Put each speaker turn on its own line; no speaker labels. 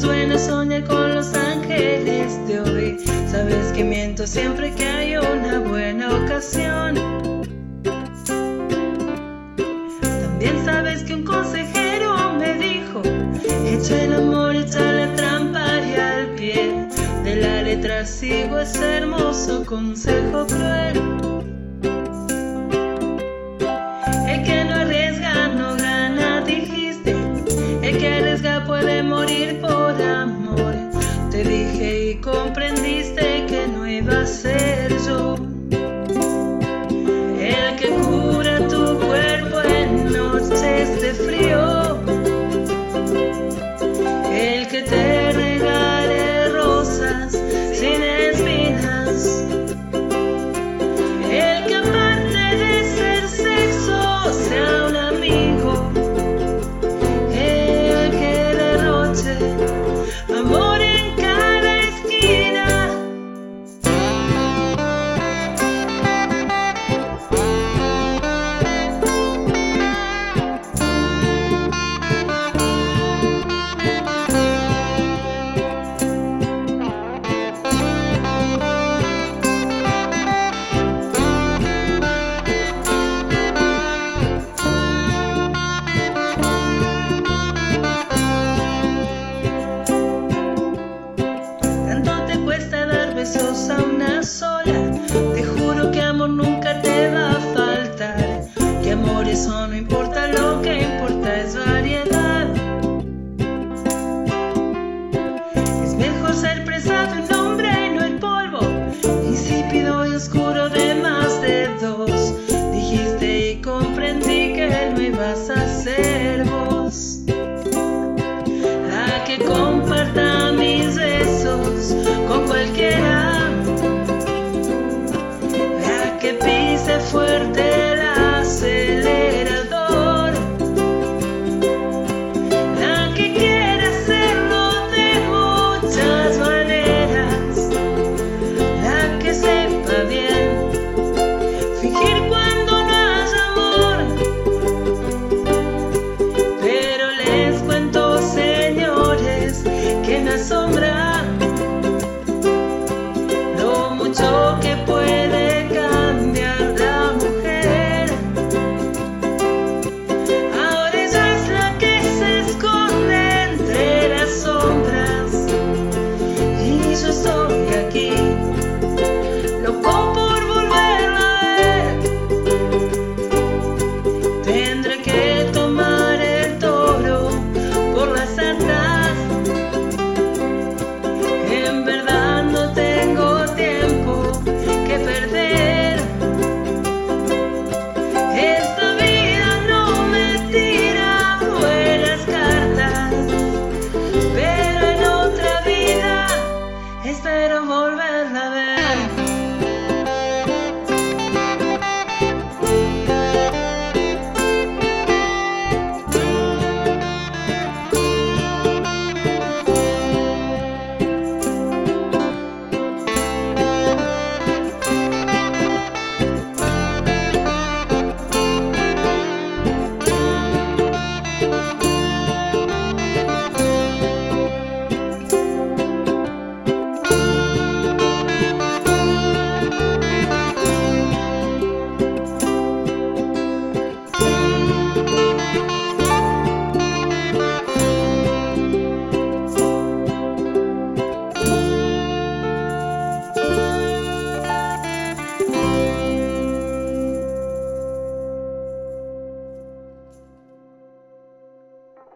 es bueno soñar con los ángeles de hoy. Sabes que miento siempre que hay una buena ocasión. También sabes que un consejero me dijo: echa el amor, echa la trampa, y al pie de la letra sigo ese hermoso consejo cruel. El que no arriesga no gana, dijiste. El que arriesga puede morir por amor. Te dije y compré